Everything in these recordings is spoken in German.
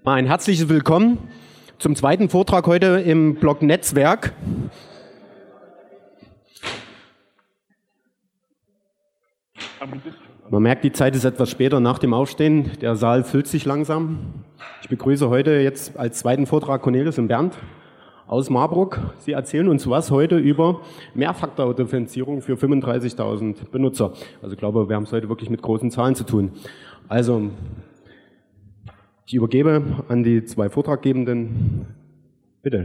Ein herzliches Willkommen zum zweiten Vortrag heute im Blog Netzwerk. Man merkt, die Zeit ist etwas später nach dem Aufstehen. Der Saal füllt sich langsam. Ich begrüße heute jetzt als zweiten Vortrag Cornelis und Bernd aus Marburg. Sie erzählen uns was heute über Mehrfaktor-Authentifizierung für 35.000 Benutzer. Also ich glaube, wir haben es heute wirklich mit großen Zahlen zu tun. Also, ich übergebe an die zwei Vortraggebenden. Bitte.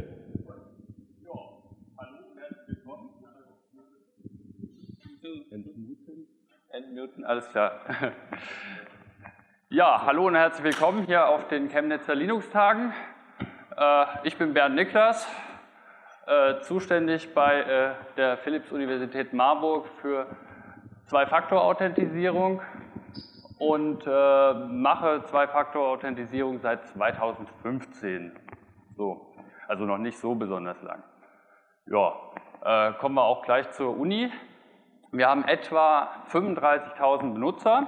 Entmuten, alles klar. Ja, hallo und herzlich willkommen hier auf den Chemnitzer Linux-Tagen. Ich bin Bernd Niklas, zuständig bei der Philipps-Universität Marburg für Zwei-Faktor-Authentisierung und mache Zwei-Faktor-Authentisierung seit 2015. So, also noch nicht so besonders lang. Ja, kommen wir auch gleich zur Uni. Wir haben etwa 35.000 Benutzer.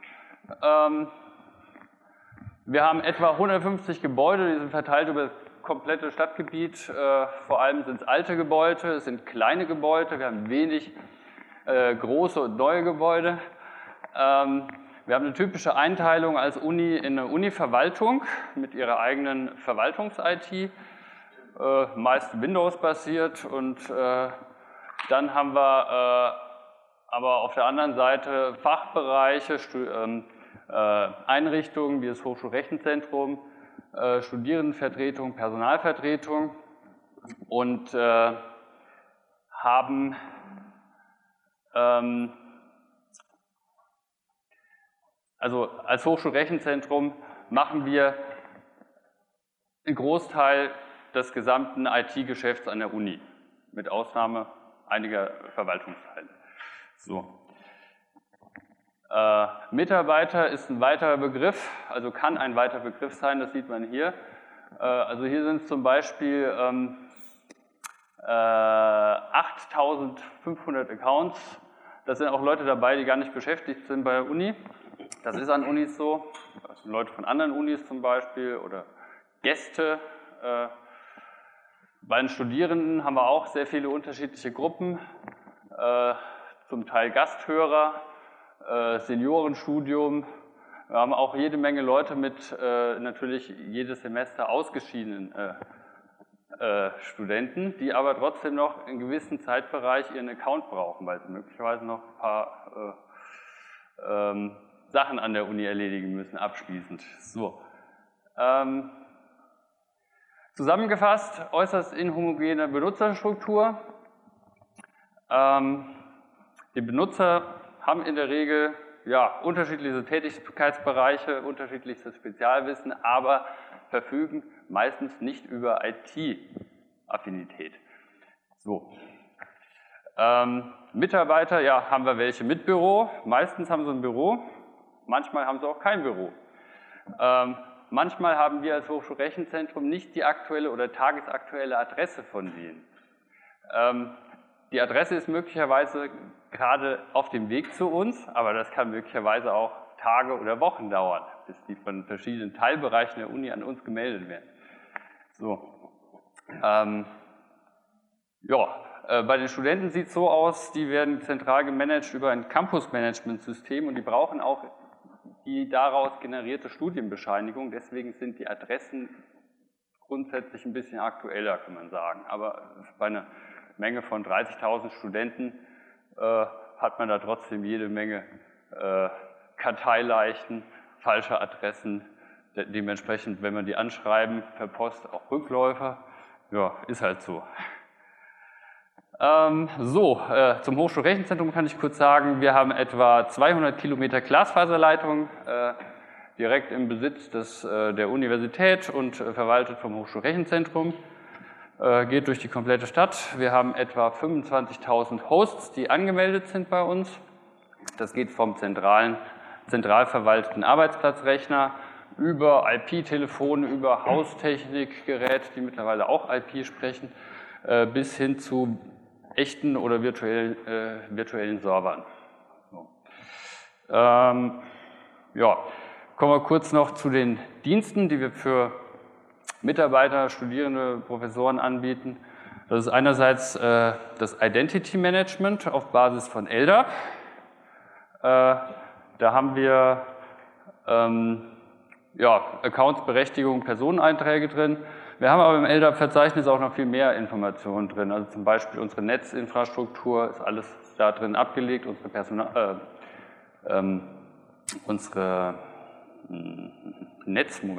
Wir haben etwa 150 Gebäude, die sind verteilt über das komplette Stadtgebiet. Vor allem sind es alte Gebäude, es sind kleine Gebäude, wir haben wenig große und neue Gebäude. Wir haben eine typische Einteilung als Uni in eine Uni-Verwaltung mit ihrer eigenen Verwaltungs-IT, meist Windows-basiert, und dann haben wir aber auf der anderen Seite Fachbereiche, Einrichtungen wie das Hochschulrechenzentrum, Studierendenvertretung, Personalvertretung und haben also als Hochschulrechenzentrum machen wir einen Großteil des gesamten IT-Geschäfts an der Uni, mit Ausnahme einiger Verwaltungsteile. So. Mitarbeiter ist ein weiterer Begriff, also kann ein weiterer Begriff sein, das sieht man hier. Also hier sind es zum Beispiel 8.500 Accounts. Das sind auch Leute dabei, die gar nicht beschäftigt sind bei der Uni. Das ist an Unis so. Das sind Leute von anderen Unis zum Beispiel oder Gäste. Bei den Studierenden haben wir auch sehr viele unterschiedliche Gruppen. Zum Teil Gasthörer, Seniorenstudium. Wir haben auch jede Menge Leute mit natürlich jedes Semester ausgeschiedenen Studenten, die aber trotzdem noch in gewissen Zeitbereich ihren Account brauchen, weil sie möglicherweise noch ein paar Sachen an der Uni erledigen müssen, abschließend. So. Zusammengefasst, äußerst inhomogene Benutzerstruktur. Die Benutzer haben in der Regel unterschiedliche Tätigkeitsbereiche, unterschiedliches Spezialwissen, aber verfügen meistens nicht über IT-Affinität. So. Mitarbeiter, haben wir welche mit Büro. Meistens haben sie ein Büro, manchmal haben sie auch kein Büro. Manchmal haben wir als Hochschulrechenzentrum nicht die aktuelle oder tagesaktuelle Adresse von denen. Die Adresse ist möglicherweise gerade auf dem Weg zu uns, aber das kann möglicherweise auch Tage oder Wochen dauern, bis die von verschiedenen Teilbereichen der Uni an uns gemeldet werden. So. Bei den Studenten sieht es so aus, die werden zentral gemanagt über ein Campus-Management-System und die brauchen auch die daraus generierte Studienbescheinigung. Deswegen sind die Adressen grundsätzlich ein bisschen aktueller, kann man sagen. Aber bei einer Menge von 30.000 Studenten hat man da trotzdem jede Menge Karteileichen, falsche Adressen, dementsprechend, wenn man die anschreiben, per Post auch Rückläufer. Ja, ist halt so. Zum Hochschulrechenzentrum kann ich kurz sagen, wir haben etwa 200 Kilometer Glasfaserleitung direkt im Besitz der Universität und verwaltet vom Hochschulrechenzentrum. Geht durch die komplette Stadt. Wir haben etwa 25.000 Hosts, die angemeldet sind bei uns. Das geht vom zentral verwalteten Arbeitsplatzrechner über IP-Telefone, über Haustechnikgeräte, die mittlerweile auch IP sprechen, bis hin zu echten oder virtuellen Servern. So. Kommen wir kurz noch zu den Diensten, die wir für Mitarbeiter, Studierende, Professoren anbieten. Das ist einerseits das Identity Management auf Basis von LDAP. Da haben wir Accounts, Berechtigungen, Personeneinträge drin. Wir haben aber im LDAP-Verzeichnis auch noch viel mehr Informationen drin. Also zum Beispiel unsere Netzinfrastruktur ist alles da drin abgelegt, unsere Netz.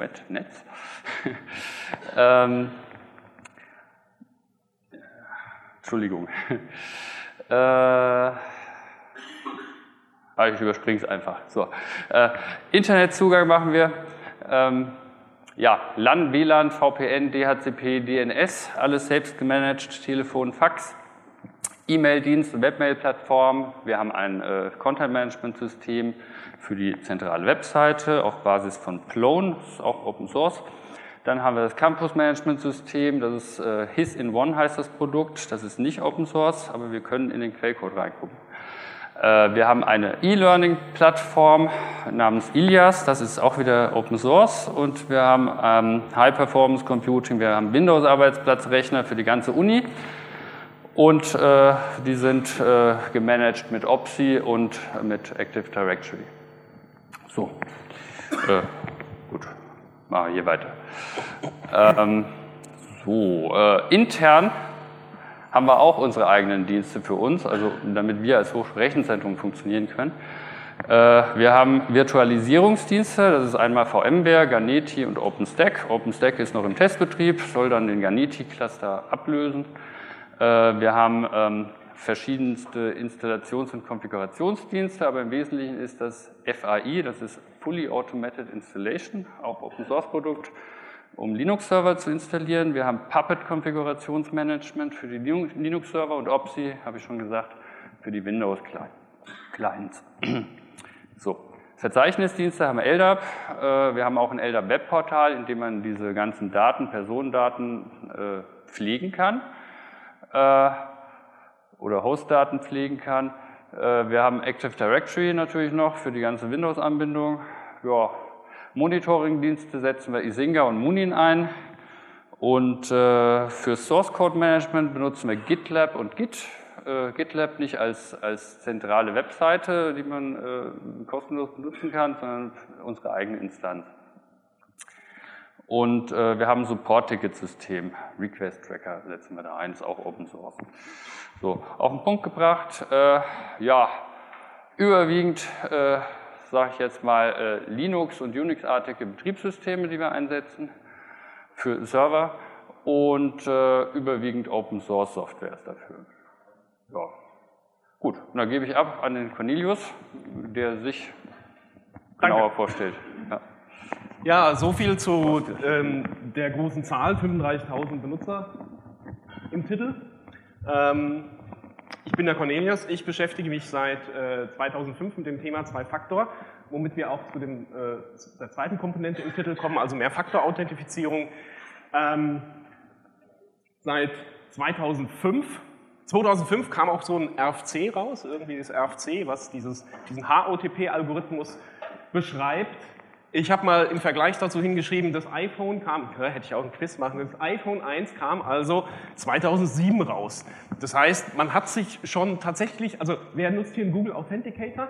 Entschuldigung. Ich überspringe es einfach. So. Internetzugang machen wir. LAN, WLAN, VPN, DHCP, DNS, alles selbst gemanagt, Telefon, Fax, E-Mail-Dienst, Webmail-Plattform. Wir haben ein Content-Management-System für die zentrale Webseite auf Basis von Plone, das ist auch Open Source. Dann haben wir das Campus-Management-System, das ist HIS-in-One heißt das Produkt, das ist nicht Open Source, aber wir können in den Quellcode reingucken. Wir haben eine E-Learning-Plattform namens Ilias, das ist auch wieder Open Source, und wir haben High-Performance Computing, wir haben Windows-Arbeitsplatzrechner für die ganze Uni und die sind gemanagt mit OPSI und mit Active Directory. So, gut, machen wir hier weiter. Intern haben wir auch unsere eigenen Dienste für uns, also damit wir als Hochschulrechenzentrum funktionieren können. Wir haben Virtualisierungsdienste, das ist einmal VMware, Ganeti und OpenStack. OpenStack ist noch im Testbetrieb, soll dann den Ganeti-Cluster ablösen. Wir haben verschiedenste Installations- und Konfigurationsdienste, aber im Wesentlichen ist das FAI, das ist Fully Automated Installation, auch Open-Source-Produkt, um Linux-Server zu installieren. Wir haben Puppet-Konfigurationsmanagement für die Linux-Server und OPSI, habe ich schon gesagt, für die Windows-Clients. So, Verzeichnisdienste haben wir LDAP. Wir haben auch ein LDAP-Webportal, in dem man diese ganzen Daten, Personendaten pflegen kann oder Hostdaten pflegen kann. Wir haben Active Directory natürlich noch für die ganze Windows-Anbindung. Ja, Monitoring-Dienste setzen wir Isinga und Munin ein. Und für Source Code Management benutzen wir GitLab und Git. GitLab nicht als zentrale Webseite, die man kostenlos benutzen kann, sondern unsere eigene Instanz. Und wir haben ein Support-Ticket-System, Request-Tracker setzen wir da ein, ist auch Open Source. So, auf den Punkt gebracht, überwiegend, sage ich jetzt mal, Linux- und Unix-artige Betriebssysteme, die wir einsetzen für Server und überwiegend Open Source Software ist dafür. Ja. Gut, und dann gebe ich ab an den Cornelius, der sich genauer vorstellt. Ja, so viel zu der großen Zahl, 35.000 Benutzer im Titel. Ich bin der Cornelius, ich beschäftige mich seit 2005 mit dem Thema Zwei-Faktor, womit wir auch zu der zweiten Komponente im Titel kommen, also Mehrfaktor-Authentifizierung. Seit 2005 kam auch so ein RFC raus, irgendwie das RFC, was diesen HOTP-Algorithmus beschreibt. Ich habe mal im Vergleich dazu hingeschrieben, das iPhone kam, hätte ich auch ein Quiz machen, das iPhone 1 kam also 2007 raus. Das heißt, man hat sich schon tatsächlich, also wer nutzt hier einen Google Authenticator?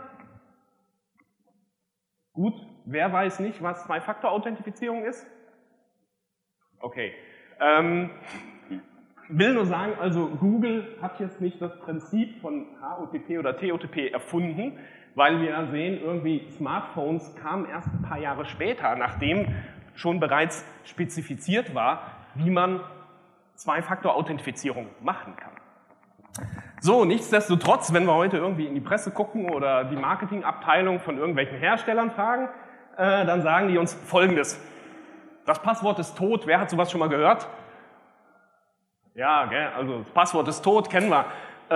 Gut, wer weiß nicht, was Zwei-Faktor-Authentifizierung ist? Okay. Will nur sagen, also Google hat jetzt nicht das Prinzip von HOTP oder TOTP erfunden, weil wir sehen, irgendwie Smartphones kamen erst ein paar Jahre später, nachdem schon bereits spezifiziert war, wie man Zwei-Faktor-Authentifizierung machen kann. So, nichtsdestotrotz, wenn wir heute irgendwie in die Presse gucken oder die Marketingabteilung von irgendwelchen Herstellern fragen, dann sagen die uns Folgendes. Das Passwort ist tot, wer hat sowas schon mal gehört? Ja, gell? Also das Passwort ist tot, kennen wir.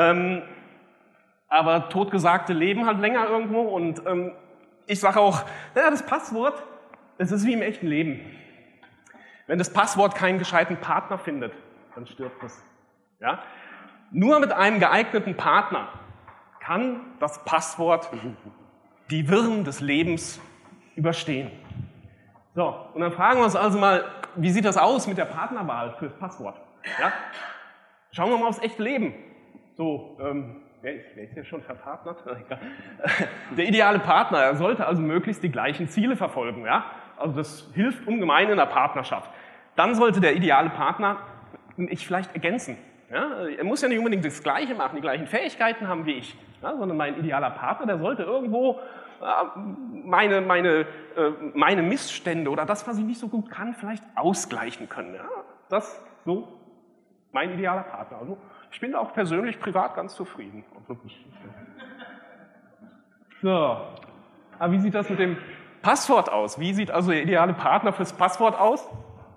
Aber Totgesagte leben halt länger irgendwo und ich sage auch, naja, das Passwort, das ist wie im echten Leben. Wenn das Passwort keinen gescheiten Partner findet, dann stirbt es. Ja? Nur mit einem geeigneten Partner kann das Passwort die Wirren des Lebens überstehen. So, und dann fragen wir uns also mal, wie sieht das aus mit der Partnerwahl fürs Passwort? Ja? Schauen wir mal aufs echte Leben. So, wer ist hier schon verpartnert? Der ideale Partner sollte also möglichst die gleichen Ziele verfolgen. Ja? Also das hilft ungemein in der Partnerschaft. Dann sollte der ideale Partner mich vielleicht ergänzen. Ja? Er muss ja nicht unbedingt das Gleiche machen, die gleichen Fähigkeiten haben wie ich, ja? Sondern mein idealer Partner, der sollte irgendwo meine Missstände oder das, was ich nicht so gut kann, vielleicht ausgleichen können. Ja? Das ist so mein idealer Partner. Also ich bin auch persönlich privat ganz zufrieden. So, aber wie sieht das mit dem Passwort aus? Wie sieht also der ideale Partner fürs Passwort aus?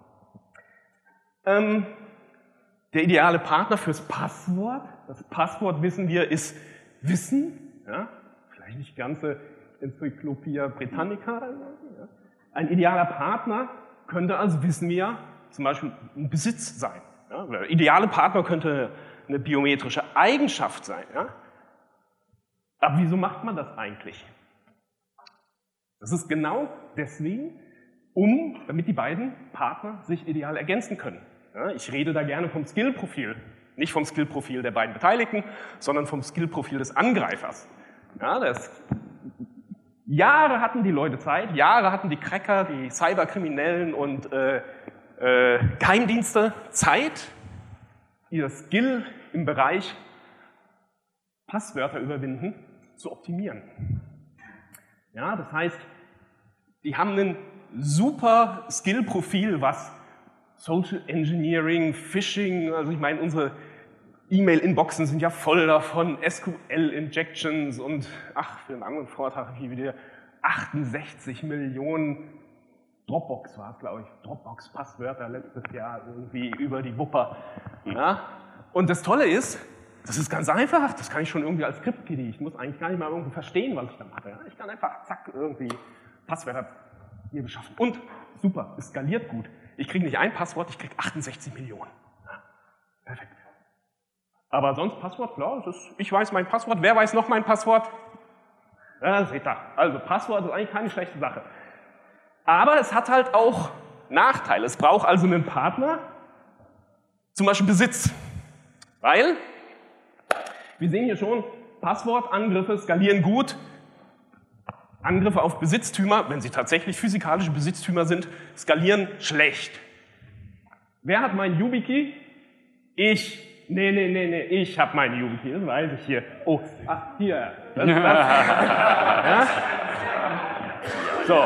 Der ideale Partner fürs Passwort, das Passwort wissen wir, ist Wissen, ja? Vielleicht nicht ganze Enzyklopädie Britannica. Ja? Ein idealer Partner könnte also, wissen wir, zum Beispiel ein Besitz sein. Ja? Der ideale Partner könnte eine biometrische Eigenschaft sein. Ja? Aber wieso macht man das eigentlich? Das ist genau deswegen, damit die beiden Partner sich ideal ergänzen können. Ja, ich rede da gerne vom Skill-Profil. Nicht vom Skill-Profil der beiden Beteiligten, sondern vom Skill-Profil des Angreifers. Ja, Jahre hatten die Leute Zeit, Jahre hatten die Cracker, die Cyberkriminellen und Geheimdienste Zeit, ihr Skill im Bereich Passwörter überwinden zu optimieren. Ja, das heißt, die haben ein super Skill-Profil, was Social Engineering, Phishing, also ich meine, unsere E-Mail-Inboxen sind ja voll davon, SQL-Injections und, für einen anderen Vortrag habe ich wieder 68 Millionen Dropbox war es, glaube ich, Dropbox-Passwörter letztes Jahr irgendwie über die Wupper. Ja? Und das Tolle ist, das ist ganz einfach, das kann ich schon irgendwie als Script-Kiddie. Ich muss eigentlich gar nicht mal irgendwie verstehen, was ich da mache. Ja? Ich kann einfach, zack, irgendwie Passwörter hier beschaffen. Und super, es skaliert gut. Ich kriege nicht ein Passwort, ich kriege 68 Millionen. Ja? Perfekt. Aber sonst Passwort, klar, ich weiß mein Passwort. Wer weiß noch mein Passwort? Ja, seht ihr. Also Passwort ist eigentlich keine schlechte Sache. Aber es hat halt auch Nachteile. Es braucht also einen Partner, zum Beispiel Besitz. Weil, wir sehen hier schon, Passwortangriffe skalieren gut. Angriffe auf Besitztümer, wenn sie tatsächlich physikalische Besitztümer sind, skalieren schlecht. Wer hat meinen YubiKey? Ich. Nee, ich habe meinen YubiKey, das weiß ich hier. Oh, hier. Das. Ja? So.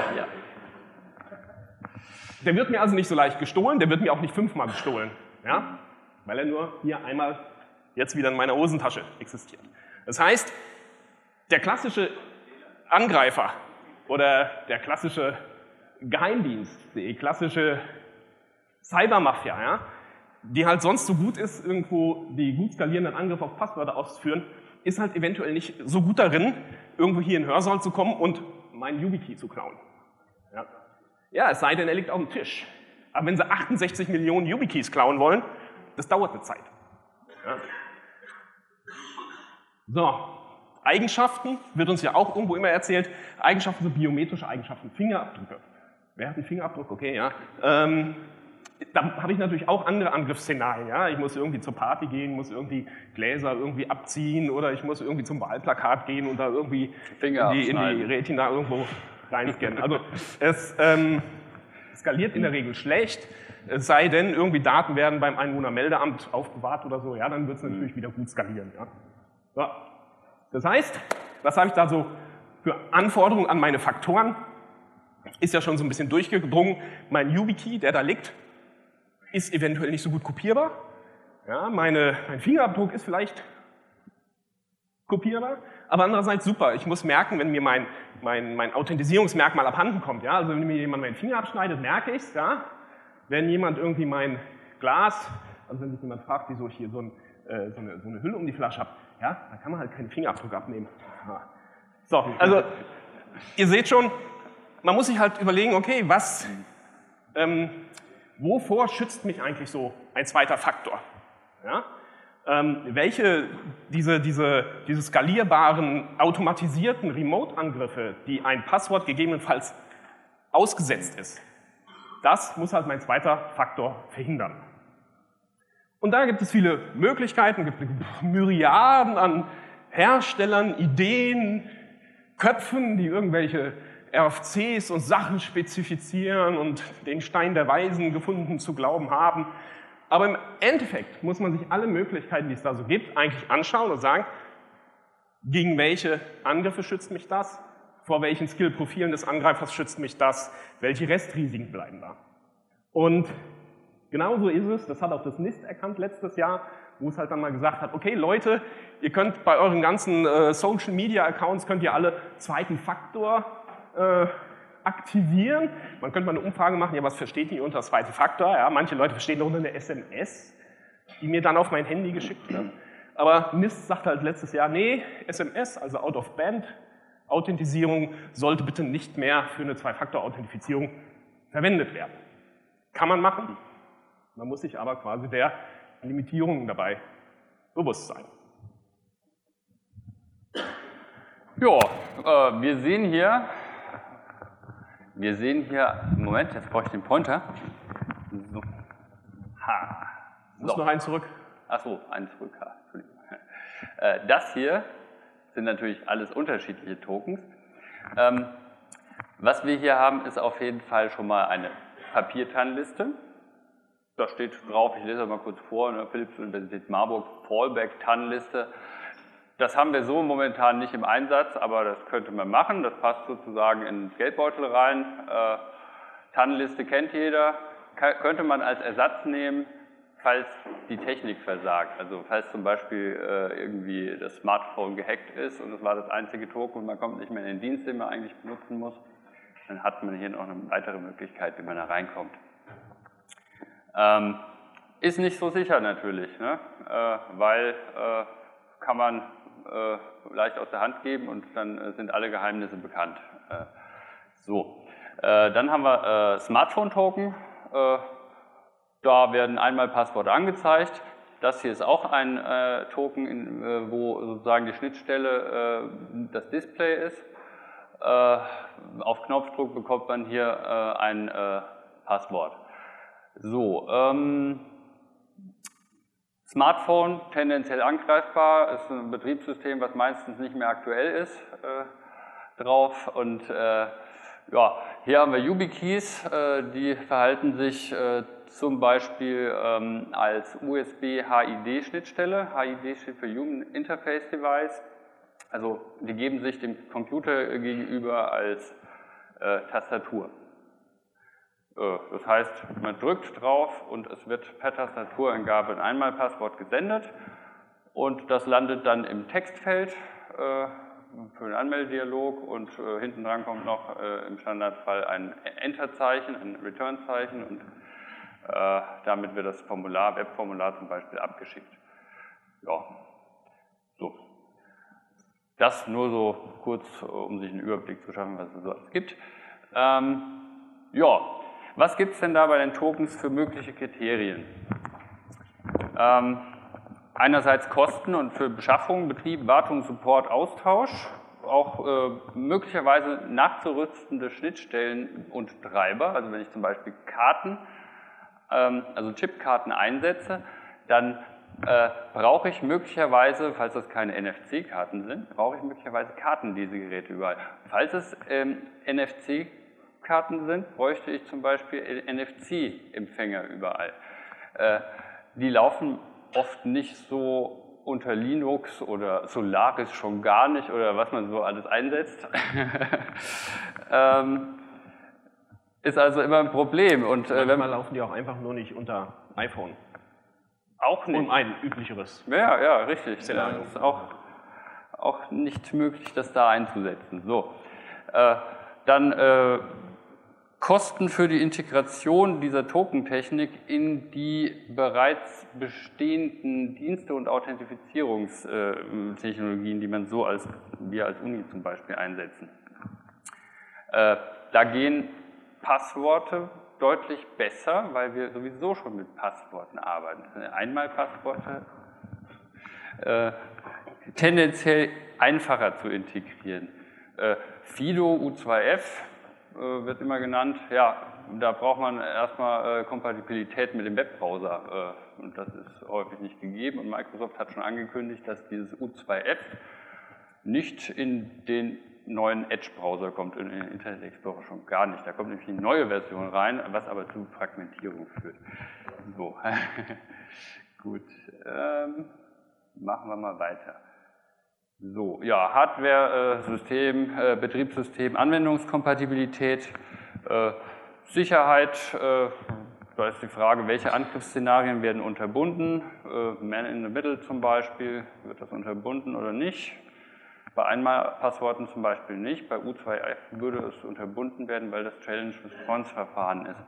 Der wird mir also nicht so leicht gestohlen, der wird mir auch nicht 5-mal gestohlen. Ja? Weil er nur hier einmal jetzt wieder in meiner Hosentasche existiert. Das heißt, der klassische Angreifer oder der klassische Geheimdienst, die klassische Cybermafia, ja, die halt sonst so gut ist, irgendwo die gut skalierenden Angriffe auf Passwörter auszuführen, ist halt eventuell nicht so gut darin, irgendwo hier in den Hörsaal zu kommen und meinen YubiKey zu klauen. Ja, es sei denn, er liegt auf dem Tisch. Aber wenn sie 68 Millionen YubiKeys klauen wollen, das dauert eine Zeit. Ja. So, Eigenschaften, wird uns ja auch irgendwo immer erzählt, Eigenschaften sind biometrische Eigenschaften, Fingerabdrücke. Wer hat einen Fingerabdruck? Okay, ja. Da habe ich natürlich auch andere Angriffsszenarien. Ja? Ich muss irgendwie zur Party gehen, muss irgendwie Gläser irgendwie abziehen oder ich muss irgendwie zum Wahlplakat gehen und da irgendwie in die Retina irgendwo reinscannen. Also es skaliert in der Regel schlecht, es sei denn, irgendwie Daten werden beim Einwohnermeldeamt aufbewahrt oder so, ja, dann wird es natürlich wieder gut skalieren. Ja? So. Das heißt, was habe ich da so für Anforderungen an meine Faktoren? Ist ja schon so ein bisschen durchgedrungen. Mein YubiKey, der da liegt, ist eventuell nicht so gut kopierbar. Ja, mein Fingerabdruck ist vielleicht kopierbar, aber andererseits super. Ich muss merken, wenn mir mein Authentisierungsmerkmal abhanden kommt. Ja? Also wenn mir jemand meinen Finger abschneidet, merke ich es. Ja? Wenn jemand irgendwie mein Glas, also wenn sich jemand fragt, wieso ich hier so eine Hülle um die Flasche habe, ja, da kann man halt keinen Fingerabdruck abnehmen. Ja. So, also ihr seht schon, man muss sich halt überlegen, okay, wovor schützt mich eigentlich so ein zweiter Faktor? Ja? Diese skalierbaren, automatisierten Remote-Angriffe, die ein Passwort gegebenenfalls ausgesetzt ist, Das muss halt mein zweiter Faktor verhindern. Und da gibt es viele Möglichkeiten, gibt Myriaden an Herstellern, Ideen, Köpfen, die irgendwelche RFCs und Sachen spezifizieren und den Stein der Weisen gefunden zu glauben haben. Aber im Endeffekt muss man sich alle Möglichkeiten, die es da so gibt, eigentlich anschauen und sagen, gegen welche Angriffe schützt mich das? Vor welchen Skillprofilen des Angreifers schützt mich das? Welche Restrisiken bleiben da? Und genauso ist es, das hat auch das NIST erkannt letztes Jahr, wo es halt dann mal gesagt hat, okay Leute, ihr könnt bei euren ganzen Social Media Accounts, könnt ihr alle zweiten Faktor aktivieren. Man könnte mal eine Umfrage machen, ja was versteht ihr unter zweiten Faktor? Ja, manche Leute verstehen darunter eine SMS, die mir dann auf mein Handy geschickt wird. Aber NIST sagt halt letztes Jahr, nee, SMS, also Out-of-Band-Authentisierung, sollte bitte nicht mehr für eine Zwei-Faktor-Authentifizierung verwendet werden. Kann man machen, man muss sich aber quasi der Limitierungen dabei bewusst sein. Ja, wir sehen hier, Moment, jetzt brauche ich den Pointer. So. Ha. So. Muss noch einen zurück. Achso, einen zurück. Entschuldigung. Das hier sind natürlich alles unterschiedliche Tokens. Was wir hier haben, ist auf jeden Fall schon mal eine Papiertannenliste. Da steht drauf, ich lese das mal kurz vor, ne, Philipps-Universität Marburg, Fallback-Tannenliste. Das haben wir so momentan nicht im Einsatz, aber das könnte man machen. Das passt sozusagen in den Geldbeutel rein. Tannenliste kennt jeder. Könnte man als Ersatz nehmen, falls die Technik versagt. Also falls zum Beispiel irgendwie das Smartphone gehackt ist und es war das einzige Token und man kommt nicht mehr in den Dienst, den man eigentlich benutzen muss, dann hat man hier noch eine weitere Möglichkeit, wie man da reinkommt. Ist nicht so sicher natürlich, ne? Weil kann man leicht aus der Hand geben und dann sind alle Geheimnisse bekannt. Dann haben wir Smartphone-Token. Da werden einmal Passworte angezeigt. Das hier ist auch ein Token, wo sozusagen die Schnittstelle das Display ist. Auf Knopfdruck bekommt man hier ein Passwort. So, Smartphone tendenziell angreifbar, ist ein Betriebssystem, was meistens nicht mehr aktuell ist, drauf. Und ja, hier haben wir YubiKeys, die verhalten sich zum Beispiel als USB-HID-Schnittstelle. HID steht für Human Interface Device. Also die geben sich dem Computer gegenüber als Tastatur. Das heißt, man drückt drauf und es wird per Tastatureingabe ein Einmalpasswort gesendet und das landet dann im Textfeld für den Anmeldedialog und hinten dran kommt noch im Standardfall ein Enter-Zeichen, ein Return-Zeichen und damit wird das Formular, Webformular zum Beispiel abgeschickt. Ja, so. Das nur so kurz, um sich einen Überblick zu schaffen, was es so alles gibt. Ja. Was gibt es denn da bei den Tokens für mögliche Kriterien? Einerseits Kosten und für Beschaffung, Betrieb, Wartung, Support, Austausch, auch möglicherweise nachzurüstende Schnittstellen und Treiber. Also wenn ich zum Beispiel Karten, also Chipkarten einsetze, dann brauche ich möglicherweise, falls das keine NFC-Karten sind, brauche ich möglicherweise Kartenlesegeräte überall. Falls es NFC-Karten sind, bräuchte ich zum Beispiel NFC-Empfänger überall. Die laufen oft nicht so unter Linux oder Solaris schon gar nicht oder was man so alles einsetzt. Ist also immer ein Problem. Und manchmal laufen die auch einfach nur nicht unter iPhone. Auch nicht. Um ein üblicheres. Ja, richtig. Szenario. Ja, ist auch nicht möglich, das da einzusetzen. So. Dann Kosten für die Integration dieser Tokentechnik in die bereits bestehenden Dienste und Authentifizierungstechnologien, die man so wir als Uni zum Beispiel einsetzen. Da gehen Passworte deutlich besser, weil wir sowieso schon mit Passworten arbeiten. Einmalpassworte tendenziell einfacher zu integrieren. FIDO U2F wird immer genannt, ja, da braucht man erstmal Kompatibilität mit dem Webbrowser und das ist häufig nicht gegeben und Microsoft hat schon angekündigt, dass dieses U2F nicht in den neuen Edge-Browser kommt, in den Internet Explorer schon gar nicht. Da kommt nämlich eine neue Version rein, was aber zu Fragmentierung führt. So, gut, machen wir mal weiter. So, ja, Hardware, System, Betriebssystem, Anwendungskompatibilität, Sicherheit, da ist die Frage, welche Angriffsszenarien werden unterbunden, Man in the Middle zum Beispiel, wird das unterbunden oder nicht? Bei Einmalpassworten zum Beispiel nicht, bei U2F würde es unterbunden werden, weil das Challenge-Response-Verfahren ist.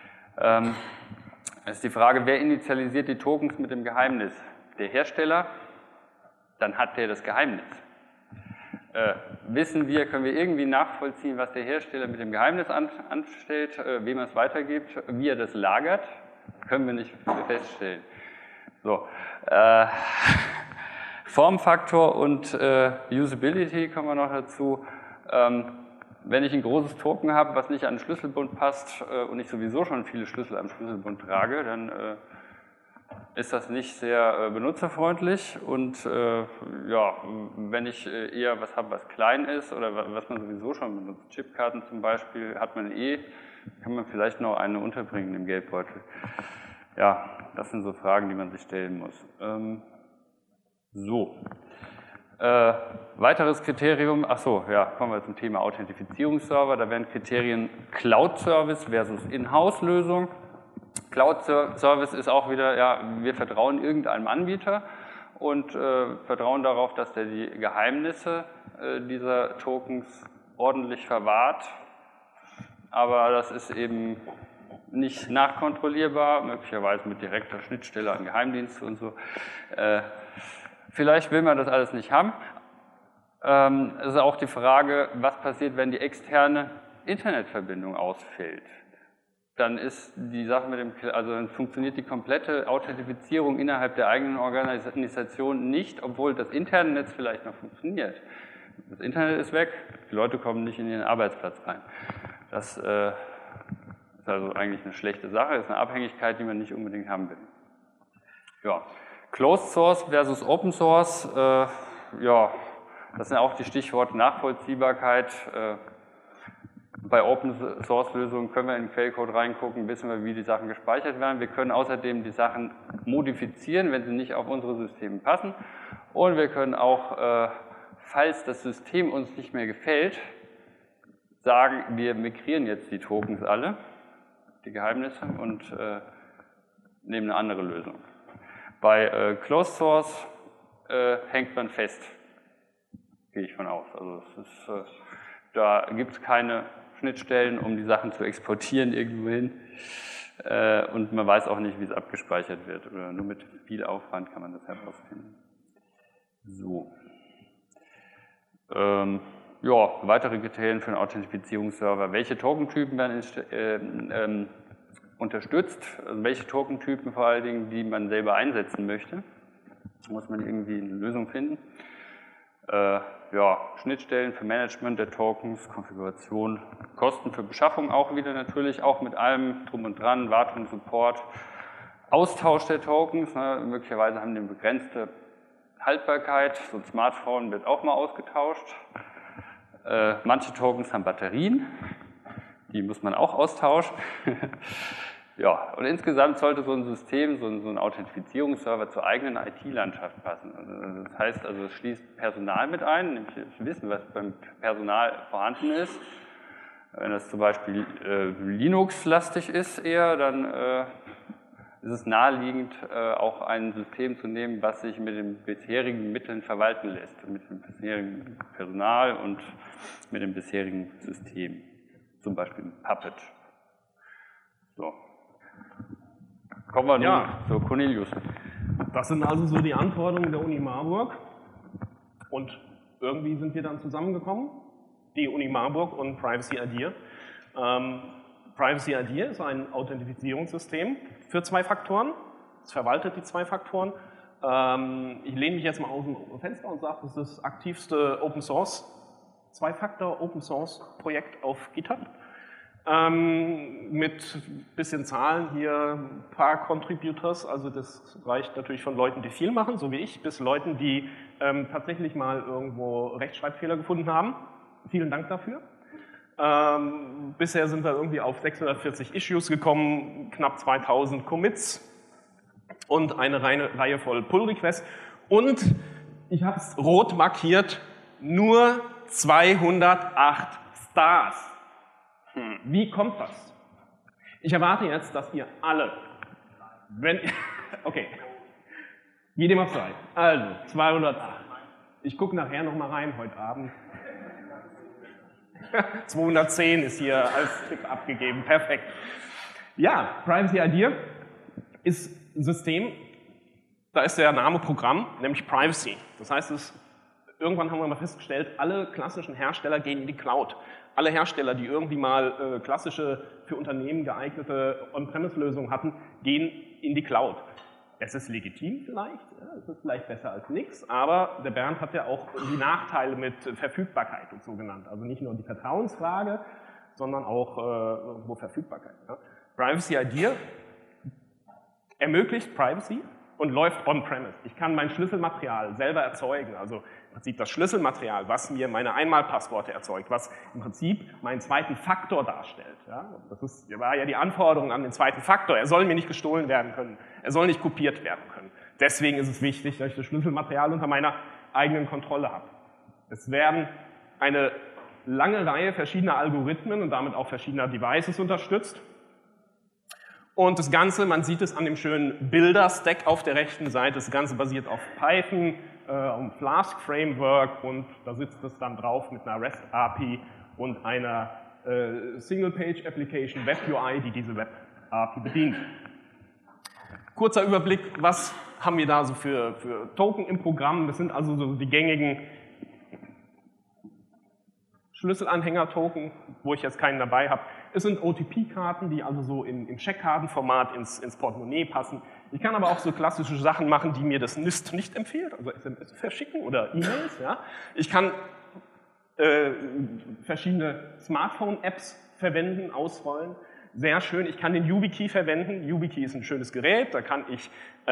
Es ist die Frage, wer initialisiert die Tokens mit dem Geheimnis? Der Hersteller? Dann hat der das Geheimnis. Wissen wir, können wir irgendwie nachvollziehen, was der Hersteller mit dem Geheimnis anstellt, wem er es weitergibt, wie er das lagert? Können wir nicht feststellen. So, Formfaktor und Usability kommen wir noch dazu. Wenn ich ein großes Token habe, was nicht an den Schlüsselbund passt und ich sowieso schon viele Schlüssel am Schlüsselbund trage, dann ist das nicht sehr benutzerfreundlich und ja, wenn ich eher was habe, was klein ist oder was man sowieso schon benutzt, Chipkarten zum Beispiel, hat man kann man vielleicht noch eine unterbringen im Geldbeutel. Ja, das sind so Fragen, die man sich stellen muss. So. Weiteres Kriterium, achso, ja, kommen wir zum Thema Authentifizierungsserver. Da wären Kriterien Cloud-Service versus Inhouse-Lösung. Cloud-Service ist auch wieder, ja, wir vertrauen irgendeinem Anbieter und vertrauen darauf, dass der die Geheimnisse dieser Tokens ordentlich verwahrt. Aber das ist eben nicht nachkontrollierbar, möglicherweise mit direkter Schnittstelle an Geheimdienste und so. Vielleicht will man das alles nicht haben. Es ist auch die Frage, was passiert, wenn die externe Internetverbindung ausfällt. Dann ist die Sache dann funktioniert die komplette Authentifizierung innerhalb der eigenen Organisation nicht, obwohl das interne Netz vielleicht noch funktioniert. Das Internet ist weg, die Leute kommen nicht in ihren Arbeitsplatz rein. Das ist also eigentlich eine schlechte Sache, ist eine Abhängigkeit, die man nicht unbedingt haben will. Ja. Closed Source versus Open Source, ja, das sind auch die Stichworte Nachvollziehbarkeit. Bei Open Source Lösungen können wir in den Quellcode reingucken, wissen wir, wie die Sachen gespeichert werden. Wir können außerdem die Sachen modifizieren, wenn sie nicht auf unsere Systeme passen. Und wir können auch, falls das System uns nicht mehr gefällt, sagen, wir migrieren jetzt die Tokens alle, die Geheimnisse, und nehmen eine andere Lösung. Bei Closed Source hängt man fest, gehe ich von aus. Also da gibt es keine Schnittstellen, um die Sachen zu exportieren irgendwo hin. Und man weiß auch nicht, wie es abgespeichert wird. Oder nur mit viel Aufwand kann man das herausfinden. So. Ja, weitere Kriterien für einen Authentifizierungsserver. Welche Tokentypen werden unterstützt, also welche Tokentypen vor allen Dingen, die man selber einsetzen möchte. Da muss man irgendwie eine Lösung finden. Ja, Schnittstellen für Management der Tokens, Konfiguration, Kosten für Beschaffung auch wieder natürlich, auch mit allem drum und dran, Wartung, Support, Austausch der Tokens, ne, möglicherweise haben die eine begrenzte Haltbarkeit, so ein Smartphone wird auch mal ausgetauscht. Manche Tokens haben Batterien, die muss man auch austauschen. Ja, und insgesamt sollte so ein System, so ein Authentifizierungsserver zur eigenen IT-Landschaft passen. Also das heißt, also es schließt Personal mit ein, nämlich wissen, was beim Personal vorhanden ist. Wenn das zum Beispiel Linux-lastig ist eher, dann ist es naheliegend, auch ein System zu nehmen, was sich mit den bisherigen Mitteln verwalten lässt, mit dem bisherigen Personal und mit dem bisherigen System. Zum Beispiel Puppet. So. Kommen wir nun zu Cornelius. Das sind also so die Anforderungen der Uni Marburg. Und irgendwie sind wir dann zusammengekommen, die Uni Marburg und Privacy Idea. Privacy Idea ist ein Authentifizierungssystem für 2 Faktoren. Es verwaltet die 2 Faktoren. Ich lehne mich jetzt mal aus dem Fenster und sage, das ist das aktivste Open Source, 2-Faktor Open Source Projekt auf GitHub. Mit bisschen Zahlen hier ein paar Contributors, also das reicht natürlich von Leuten, die viel machen, so wie ich, bis Leuten, die tatsächlich mal irgendwo Rechtschreibfehler gefunden haben. Vielen Dank dafür. Bisher sind wir irgendwie auf 640 Issues gekommen, knapp 2000 Commits und eine Reihe voll Pull-Requests. Und ich habe es rot markiert, nur 208 Stars. Wie kommt das? Ich erwarte jetzt, dass ihr alle, okay, wie dem auch sei, also 208. Ich gucke nachher nochmal rein heute Abend. 210 ist hier als Tipp abgegeben, perfekt. Ja, Privacy Idea ist ein System, da ist der Name Programm, nämlich Privacy. Das heißt, irgendwann haben wir mal festgestellt, alle klassischen Hersteller gehen in die Cloud. Alle Hersteller, die irgendwie mal klassische, für Unternehmen geeignete On-Premise-Lösungen hatten, gehen in die Cloud. Es ist legitim vielleicht, ja, es ist vielleicht besser als nichts, aber der Bernd hat ja auch die Nachteile mit Verfügbarkeit und so genannt. Also nicht nur die Vertrauensfrage, sondern auch irgendwo Verfügbarkeit. Ja. Privacy Idea ermöglicht Privacy und läuft on-premise. Ich kann mein Schlüsselmaterial selber erzeugen, also im Prinzip das Schlüsselmaterial, was mir meine Einmalpassworte erzeugt, was im Prinzip meinen zweiten Faktor darstellt. Ja? Das war ja die Anforderung an den zweiten Faktor. Er soll mir nicht gestohlen werden können. Er soll nicht kopiert werden können. Deswegen ist es wichtig, dass ich das Schlüsselmaterial unter meiner eigenen Kontrolle habe. Es werden eine lange Reihe verschiedener Algorithmen und damit auch verschiedener Devices unterstützt. Und das Ganze, man sieht es an dem schönen Bilder-Stack auf der rechten Seite, das Ganze basiert auf Python, Flask Framework und da sitzt es dann drauf mit einer REST API und einer Single-Page Application Web UI, die diese Web API bedient. Kurzer Überblick, was haben wir da so für Token im Programm? Das sind also so die gängigen Schlüsselanhänger-Token, wo ich jetzt keinen dabei habe. Es sind OTP-Karten, die also so im Scheckkartenformat ins Portemonnaie passen. Ich kann aber auch so klassische Sachen machen, die mir das NIST nicht empfiehlt, also SMS verschicken oder E-Mails. Ja. Ich kann verschiedene Smartphone-Apps verwenden, ausrollen. Sehr schön, ich kann den YubiKey verwenden. YubiKey ist ein schönes Gerät, da kann ich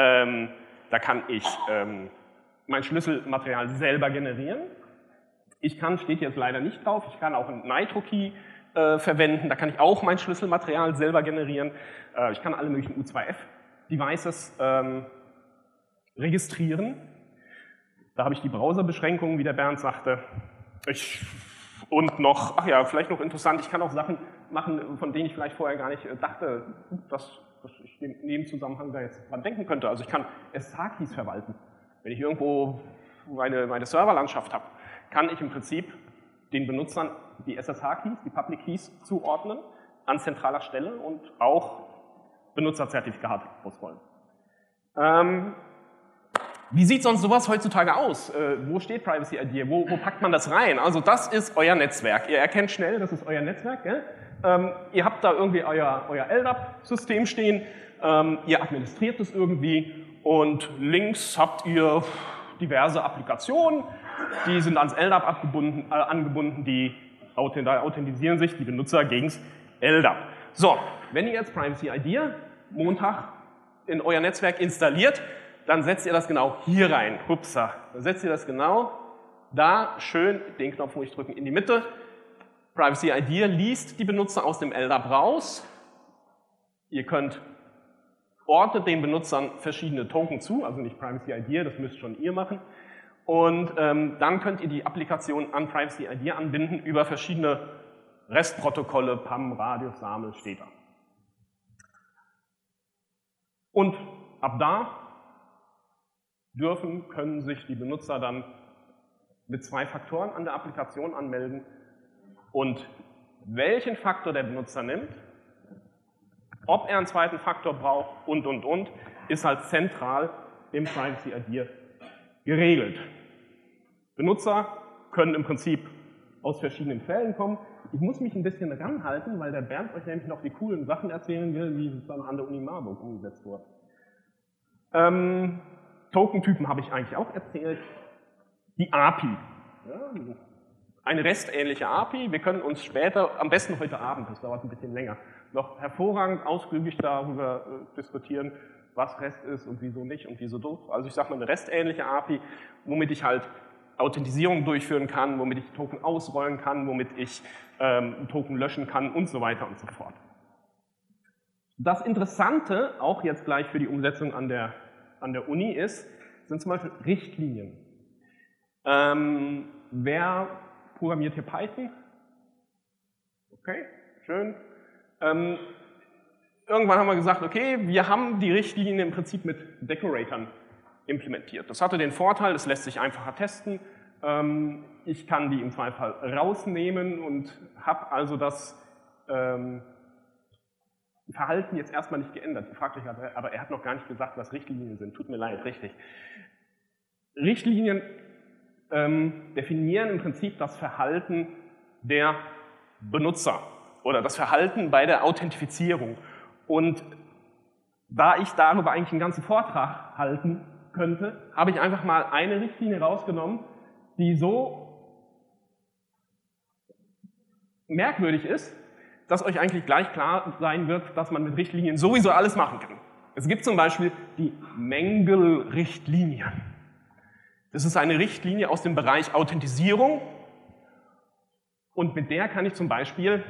mein Schlüsselmaterial selber generieren. Ich kann, steht jetzt leider nicht drauf, ich kann auch einen NitroKey verwenden, da kann ich auch mein Schlüsselmaterial selber generieren. Ich kann alle möglichen U2F-Devices registrieren. Da habe ich die Browserbeschränkungen, wie der Bernd sagte. Und noch, ach ja, vielleicht noch interessant, ich kann auch Sachen machen, von denen ich vielleicht vorher gar nicht dachte, dass ich in dem Zusammenhang da jetzt dran denken könnte. Also ich kann SSH-Keys verwalten. Wenn ich irgendwo meine Serverlandschaft habe, kann ich im Prinzip den Benutzern die SSH-Keys, die Public Keys zuordnen an zentraler Stelle und auch Benutzerzertifikate ausrollen. Wie sieht sonst sowas heutzutage aus? Wo steht Privacy Idea? Wo packt man das rein? Also das ist euer Netzwerk. Ihr erkennt schnell, das ist euer Netzwerk. Gell? Ihr habt da irgendwie euer LDAP-System stehen, ihr administriert es irgendwie und links habt ihr diverse Applikationen, die sind ans LDAP angebunden, die authentisieren sich die Benutzer gegen das LDAP. So, wenn ihr jetzt Privacy Idea Montag in euer Netzwerk installiert, dann setzt ihr das genau hier rein. Hupsa. Dann setzt ihr das genau da, schön den Knopf ruhig drücken in die Mitte. Privacy Idea liest die Benutzer aus dem LDAP raus. Ihr ordnet den Benutzern verschiedene Token zu, also nicht Privacy Idea, das müsst schon ihr machen. Und dann könnt ihr die Applikation an Privacy Idea anbinden über verschiedene REST-Protokolle, PAM, Radius, SAML, steht da. Und ab da können sich die Benutzer dann mit 2 Faktoren an der Applikation anmelden und welchen Faktor der Benutzer nimmt, ob er einen zweiten Faktor braucht und, ist halt zentral im Privacy Idea geregelt. Benutzer können im Prinzip aus verschiedenen Quellen kommen. Ich muss mich ein bisschen ranhalten, weil der Bernd euch nämlich noch die coolen Sachen erzählen will, wie es dann an der Uni Marburg umgesetzt wurde. Tokentypen habe ich eigentlich auch erzählt. Die API. Ja, eine REST-ähnliche API. Wir können uns später, am besten heute Abend, das dauert ein bisschen länger, noch hervorragend ausgiebig darüber diskutieren, was REST ist und wieso nicht und wieso doof. Also ich sage mal eine REST-ähnliche API, womit ich halt Authentisierung durchführen kann, womit ich Token ausrollen kann, womit ich Token löschen kann und so weiter und so fort. Das Interessante, auch jetzt gleich für die Umsetzung an der Uni sind zum Beispiel Richtlinien. Wer programmiert hier Python? Okay, schön. Irgendwann haben wir gesagt, okay, wir haben die Richtlinien im Prinzip mit Decoratoren implementiert. Das hatte den Vorteil, es lässt sich einfacher testen. Ich kann die im Zweifel rausnehmen und habe also das Verhalten jetzt erstmal nicht geändert. Ihr fragt euch aber er hat noch gar nicht gesagt, was Richtlinien sind. Tut mir leid, richtig. Richtlinien definieren im Prinzip das Verhalten der Benutzer oder das Verhalten bei der Authentifizierung. Und da ich darüber eigentlich einen ganzen Vortrag halten könnte, habe ich einfach mal eine Richtlinie rausgenommen, die so merkwürdig ist, dass euch eigentlich gleich klar sein wird, dass man mit Richtlinien sowieso alles machen kann. Es gibt zum Beispiel die Mangle-Richtlinie. Das ist eine Richtlinie aus dem Bereich Authentisierung und mit der kann ich zum Beispiel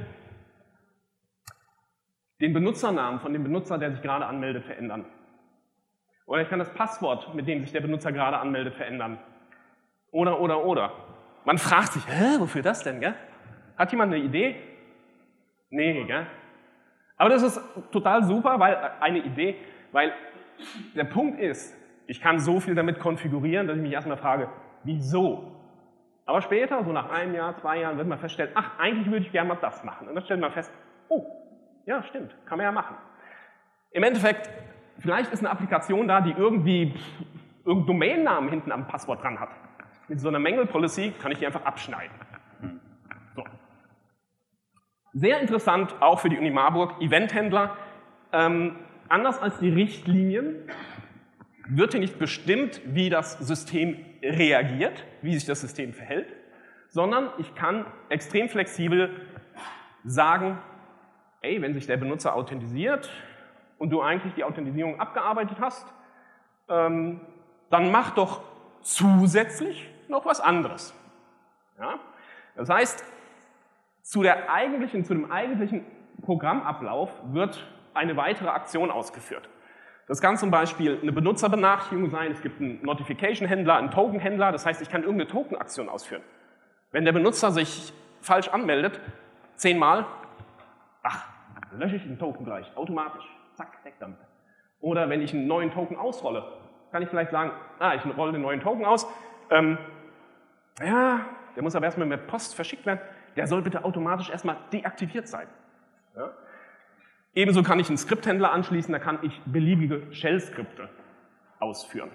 den Benutzernamen von dem Benutzer, der sich gerade anmeldet, verändern. Oder ich kann das Passwort, mit dem sich der Benutzer gerade anmeldet, verändern. Oder. Man fragt sich, wofür das denn, gell? Hat jemand eine Idee? Nee, gell? Aber das ist total super, weil der Punkt ist, ich kann so viel damit konfigurieren, dass ich mich erstmal frage, wieso? Aber später, so nach einem Jahr, 2 Jahren, wird man feststellen, ach, eigentlich würde ich gerne mal das machen. Und dann stellt man fest, oh, ja, stimmt, kann man ja machen. Im Endeffekt, vielleicht ist eine Applikation da, die irgendeinen Domainnamen hinten am Passwort dran hat. Mit so einer Mangle-Policy kann ich die einfach abschneiden. So. Sehr interessant, auch für die Uni Marburg, Eventhändler. Anders als die Richtlinien wird hier nicht bestimmt, wie das System reagiert, wie sich das System verhält, sondern ich kann extrem flexibel sagen, ey, wenn sich der Benutzer authentisiert und du eigentlich die Authentisierung abgearbeitet hast, dann mach doch zusätzlich noch was anderes. Ja? Das heißt, zu dem eigentlichen Programmablauf wird eine weitere Aktion ausgeführt. Das kann zum Beispiel eine Benutzerbenachrichtigung sein, es gibt einen Notification-Händler, einen Token-Händler, das heißt, ich kann irgendeine Token-Aktion ausführen. Wenn der Benutzer sich falsch anmeldet, 10-mal, ach, lösche ich den Token gleich, automatisch, zack, weg damit. Oder wenn ich einen neuen Token ausrolle, kann ich vielleicht sagen, ich rolle den neuen Token aus, ja, der muss aber erstmal mit Post verschickt werden, der soll bitte automatisch erstmal deaktiviert sein. Ja? Ebenso kann ich einen Skripthändler anschließen, da kann ich beliebige Shell-Skripte ausführen.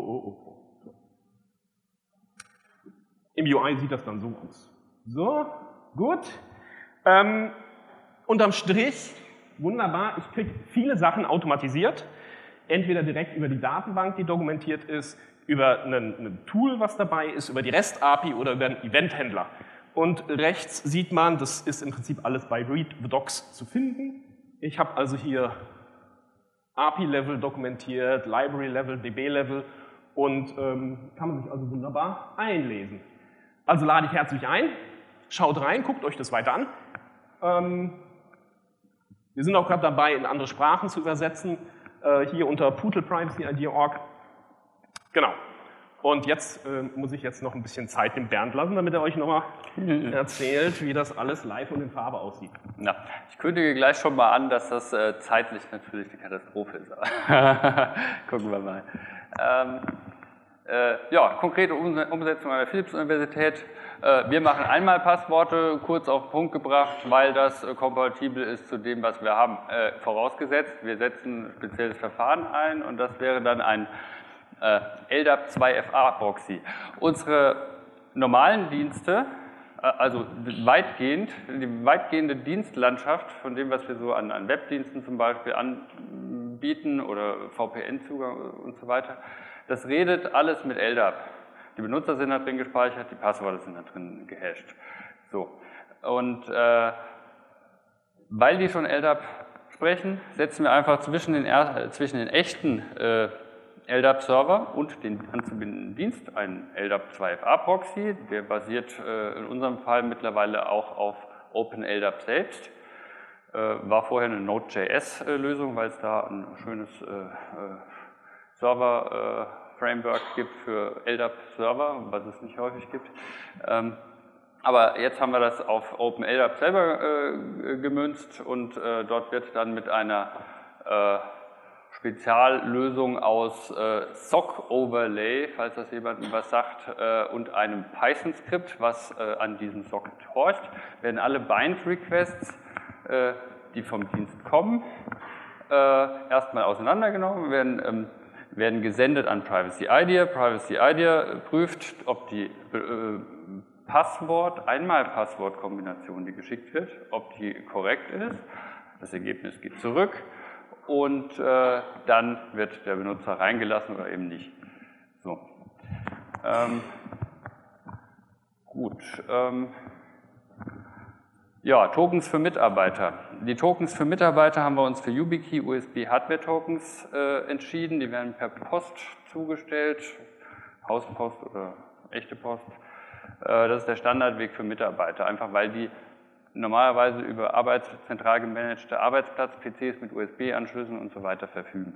Im UI sieht das dann so aus. So, gut. Unterm Strich, wunderbar, ich kriege viele Sachen automatisiert, entweder direkt über die Datenbank, die dokumentiert ist, über ein Tool, was dabei ist, über die REST-API oder über einen Eventhändler. Und rechts sieht man, das ist im Prinzip alles bei Read the Docs zu finden. Ich habe also hier API-Level dokumentiert, Library-Level, DB-Level und kann man sich also wunderbar einlesen. Also lade ich herzlich ein, schaut rein, guckt euch das weiter an. Wir sind auch gerade dabei, in andere Sprachen zu übersetzen, hier unter pootle-privacy-idea.org. Genau. Und jetzt muss ich jetzt noch ein bisschen Zeit dem Bernd lassen, damit er euch nochmal erzählt, wie das alles live und in Farbe aussieht. Ja, ich kündige gleich schon mal an, dass das zeitlich natürlich eine Katastrophe ist. Aber gucken wir mal. Ja, konkrete Umsetzung an der Philipps-Universität. Wir machen einmal Passworte, kurz auf den Punkt gebracht, weil das kompatibel ist zu dem, was wir haben. Vorausgesetzt, wir setzen ein spezielles Verfahren ein und das wäre dann ein LDAP 2FA Proxy. Unsere normalen Dienste, also die weitgehende Dienstlandschaft von dem, was wir so an Webdiensten zum Beispiel anbieten oder VPN-Zugang und so weiter, das redet alles mit LDAP. Die Benutzer sind da drin gespeichert, die Passwörter sind da drin gehasht. So. Und weil die schon LDAP sprechen, setzen wir einfach zwischen den echten LDAP-Server und den anzubindenden Dienst einen LDAP2FA-Proxy. Der basiert in unserem Fall mittlerweile auch auf OpenLDAP selbst. War vorher eine Node.js-Lösung, weil es da ein schönes Server-Framework gibt für LDAP-Server, was es nicht häufig gibt. Aber jetzt haben wir das auf OpenLDAP selber gemünzt und dort wird dann mit einer Speziallösung aus SOC-Overlay, falls das jemandem was sagt, und einem Python-Skript, was an diesen SOC horcht, werden alle Bind-Requests, die vom Dienst kommen, erstmal auseinandergenommen, werden gesendet an Privacy IDEA. Privacy IDEA prüft, ob die Einmal-Passwort-Kombination, die geschickt wird, ob die korrekt ist. Das Ergebnis geht zurück und dann wird der Benutzer reingelassen oder eben nicht. So. Gut. Ja, Tokens für Mitarbeiter. Die Tokens für Mitarbeiter haben wir uns für YubiKey USB Hardware Tokens entschieden. Die werden per Post zugestellt, Hauspost oder echte Post. Das ist der Standardweg für Mitarbeiter, einfach weil die normalerweise über zentral gemanagte Arbeitsplatz-PCs mit USB-Anschlüssen und so weiter verfügen.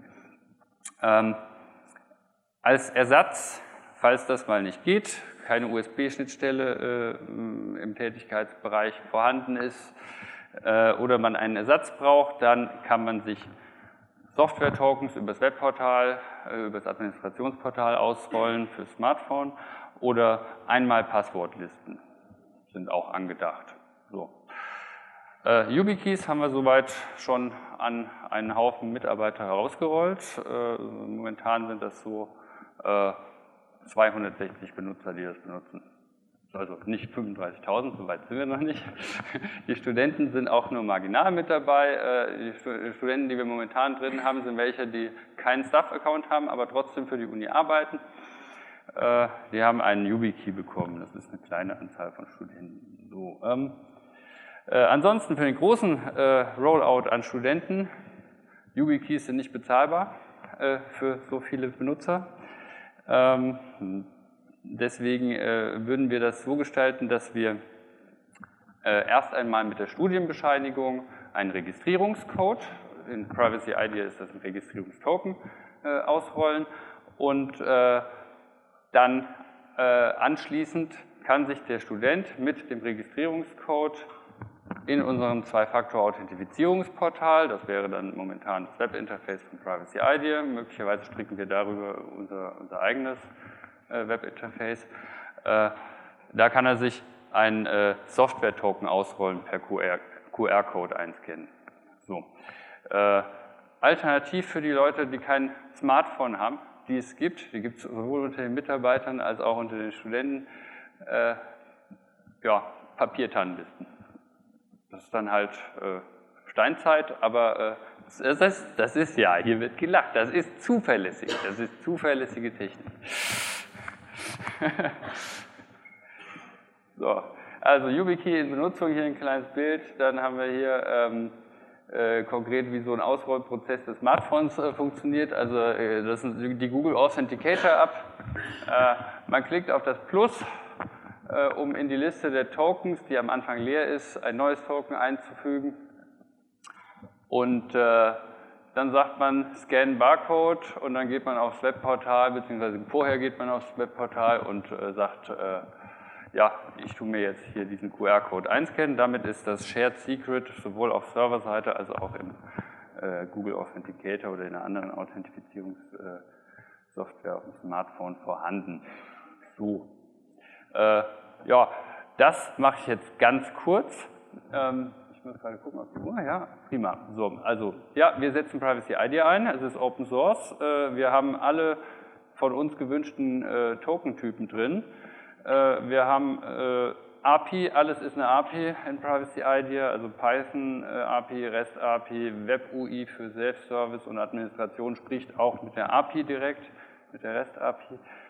Als Ersatz, falls das mal nicht geht, keine USB-Schnittstelle im Tätigkeitsbereich vorhanden ist oder man einen Ersatz braucht, dann kann man sich Software-Tokens über das Webportal, über das Administrationsportal ausrollen für Smartphone oder einmal Passwortlisten sind auch angedacht. So. YubiKeys haben wir soweit schon an einen Haufen Mitarbeiter herausgerollt. Momentan sind das so 260 Benutzer, die das benutzen. Also nicht 35.000, so weit sind wir noch nicht. Die Studenten sind auch nur marginal mit dabei. Die Studenten, die wir momentan drin haben, sind welche, die keinen Staff-Account haben, aber trotzdem für die Uni arbeiten. Die haben einen YubiKey bekommen. Das ist eine kleine Anzahl von Studenten. So, ansonsten für den großen Rollout an Studenten, YubiKeys sind nicht bezahlbar für so viele Benutzer. Deswegen würden wir das so gestalten, dass wir erst einmal mit der Studienbescheinigung einen Registrierungscode, in Privacy IDEA ist das ein Registrierungstoken, ausrollen und dann anschließend kann sich der Student mit dem Registrierungscode in unserem Zwei-Faktor-Authentifizierungsportal, das wäre dann momentan das Webinterface von Privacy IDEA, möglicherweise stricken wir darüber unser eigenes Webinterface, da kann er sich ein Software-Token ausrollen per QR-Code einscannen. So. Alternativ für die Leute, die kein Smartphone haben, die es gibt sowohl unter den Mitarbeitern als auch unter den Studenten, ja, Papiertannenlisten. Das ist dann halt Steinzeit, aber das ist ja, hier wird gelacht, das ist zuverlässig, das ist zuverlässige Technik. So, also YubiKey in Benutzung, hier ein kleines Bild, dann haben wir hier konkret, wie so ein Ausrollprozess des Smartphones funktioniert. Also das ist die Google Authenticator App. Man klickt auf das Plus, um in die Liste der Tokens, die am Anfang leer ist, ein neues Token einzufügen. Und dann sagt man Scan Barcode und dann geht man aufs Webportal, beziehungsweise vorher geht man aufs Webportal und sagt, ja, ich tue mir jetzt hier diesen QR-Code einscannen. Damit ist das Shared Secret sowohl auf Serverseite als auch im Google Authenticator oder in einer anderen Authentifizierungssoftware auf dem Smartphone vorhanden. So. Ja, das mache ich jetzt ganz kurz. Ich muss gerade gucken auf die Uhr. Ja, prima. So, also, ja, wir setzen Privacy IDEA ein. Es ist Open Source. Wir haben alle von uns gewünschten Tokentypen drin. Wir haben API, alles ist eine API in Privacy IDEA, also Python API, REST API, Web UI für Self-Service und Administration spricht auch mit der API direkt, mit der REST API.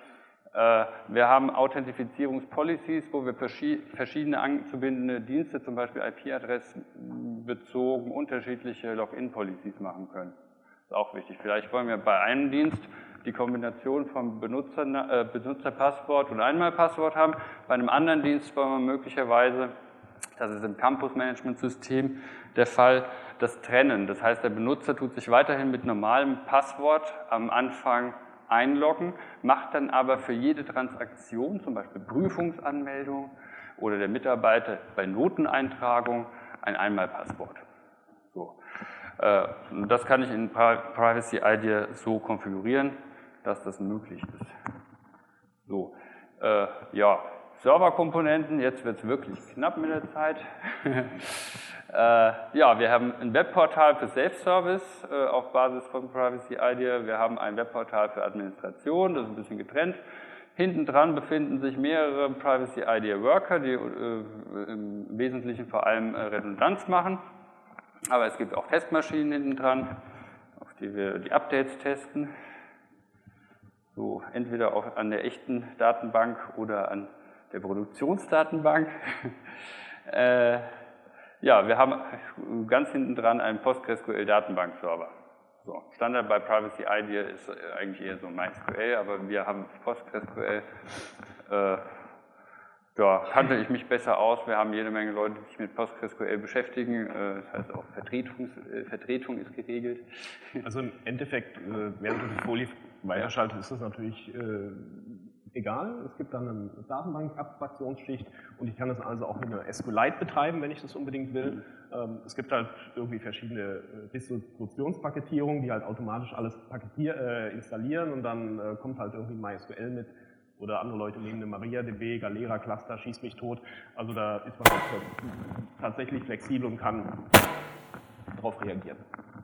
Wir haben Authentifizierungspolicies, wo wir verschiedene anzubindende Dienste, zum Beispiel IP-Adressen bezogen, unterschiedliche Login-Policies machen können. Das ist auch wichtig. Vielleicht wollen wir bei einem Dienst die Kombination von Benutzerpasswort und Einmalpasswort haben. Bei einem anderen Dienst wollen wir möglicherweise, das ist im Campus-Management-System der Fall, das trennen. Das heißt, der Benutzer tut sich weiterhin mit normalem Passwort am Anfang einloggen, macht dann aber für jede Transaktion, zum Beispiel Prüfungsanmeldung oder der Mitarbeiter bei Noteneintragung, ein Einmalpasswort. So. Das kann ich in Privacy Idea so konfigurieren, dass das möglich ist. So, ja, Serverkomponenten, jetzt wird es wirklich knapp mit der Zeit. Ja, wir haben ein Webportal für Self-Service auf Basis von Privacy Idea. Wir haben ein Webportal für Administration, das ist ein bisschen getrennt. Hinten dran befinden sich mehrere Privacy Idea Worker, die im Wesentlichen vor allem Redundanz machen. Aber es gibt auch Testmaschinen hinten dran, auf die wir die Updates testen. So, entweder auch an der echten Datenbank oder an der Produktionsdatenbank. Ja, wir haben ganz hinten dran einen PostgreSQL-Datenbankserver. So, Standard bei Privacy Idea ist eigentlich eher so MySQL, aber wir haben PostgreSQL. Ja, kannte ich mich besser aus. Wir haben jede Menge Leute, die sich mit PostgreSQL beschäftigen. Das heißt, auch Vertretung ist geregelt. Also im Endeffekt, während du die Folie weiterschaltest, ist das natürlich egal. Es gibt dann eine Datenbank-Abstraktionsschicht und ich kann das also auch mit einer SQLite betreiben, wenn ich das unbedingt will. Es gibt halt irgendwie verschiedene Distributionspaketierungen, die halt automatisch alles installieren und dann kommt halt irgendwie MySQL mit oder andere Leute nehmen eine MariaDB, Galera Cluster, schießt mich tot. Also da ist man halt tatsächlich flexibel und kann darauf reagieren.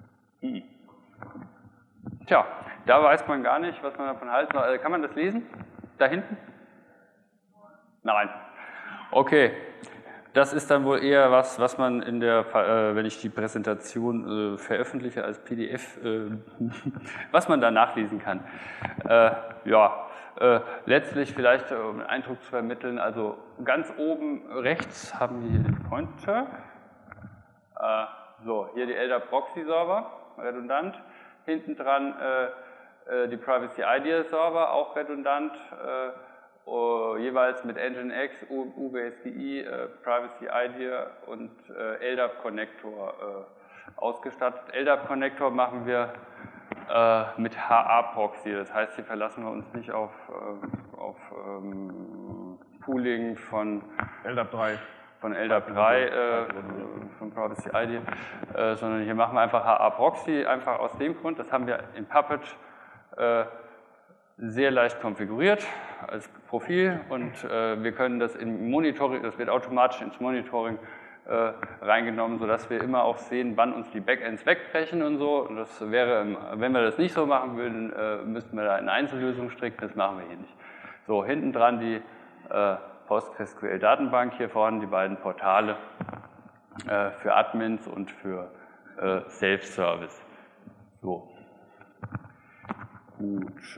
Tja, da weiß man gar nicht, was man davon halten soll. Kann man das lesen? Da hinten? Nein. Okay. Das ist dann wohl eher was man in der, wenn ich die Präsentation veröffentliche als PDF, was man da nachlesen kann. Ja, letztlich vielleicht, um einen Eindruck zu vermitteln, also ganz oben rechts haben wir hier den Pointer. So, hier die LDAP Proxy Server, redundant. Hinten dran die Privacy Idea Server, auch redundant, jeweils mit Nginx, UBSDI, Privacy Idea und LDAP Connector ausgestattet. LDAP Connector machen wir mit HA-Proxy, das heißt, hier verlassen wir uns nicht auf Pooling von LDAP 3. Von Privacy Idea, sondern hier machen wir einfach HA-Proxy, einfach aus dem Grund, das haben wir in Puppet sehr leicht konfiguriert als Profil und wir können das im Monitoring, das wird automatisch ins Monitoring reingenommen, sodass wir immer auch sehen, wann uns die Backends wegbrechen und so. Und das wäre, wenn wir das nicht so machen würden, müssten wir da eine Einzellösung stricken, das machen wir hier nicht. So, hinten dran die PostgreSQL-Datenbank, hier vorne die beiden Portale für Admins und für Self-Service. So. Gut.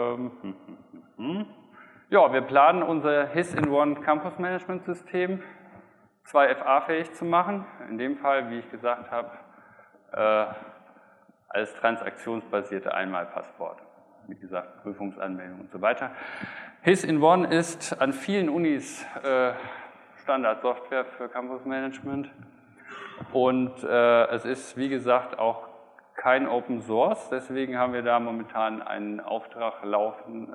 Ja, wir planen unser HIS-in-One Campus-Management-System 2FA-fähig zu machen. In dem Fall, wie ich gesagt habe, als transaktionsbasierte Einmalpasswort. Wie gesagt, Prüfungsanmeldung und so weiter. HIS-in-One ist an vielen Unis Standardsoftware für Campus Management und es ist, wie gesagt, auch kein Open Source, deswegen haben wir da momentan einen Auftrag laufen,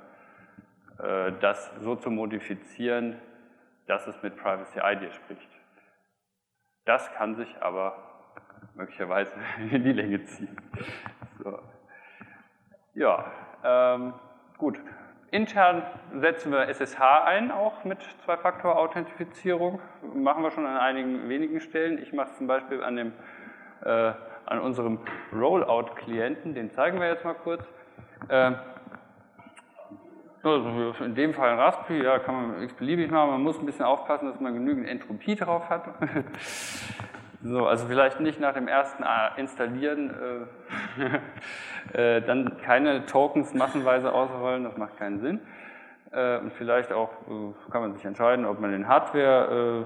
das so zu modifizieren, dass es mit Privacy Idea spricht. Das kann sich aber möglicherweise in die Länge ziehen. So. Ja, gut. Intern setzen wir SSH ein, auch mit Zwei-Faktor-Authentifizierung. Machen wir schon an einigen wenigen Stellen. Ich mache es zum Beispiel an unserem Rollout-Klienten, den zeigen wir jetzt mal kurz. Also in dem Fall ein Raspberry, ja, kann man x-beliebig machen. Man muss ein bisschen aufpassen, dass man genügend Entropie drauf hat. So, also vielleicht nicht nach dem ersten Installieren dann keine Tokens massenweise ausrollen, das macht keinen Sinn. Und vielleicht auch kann man sich entscheiden, ob man den Hardware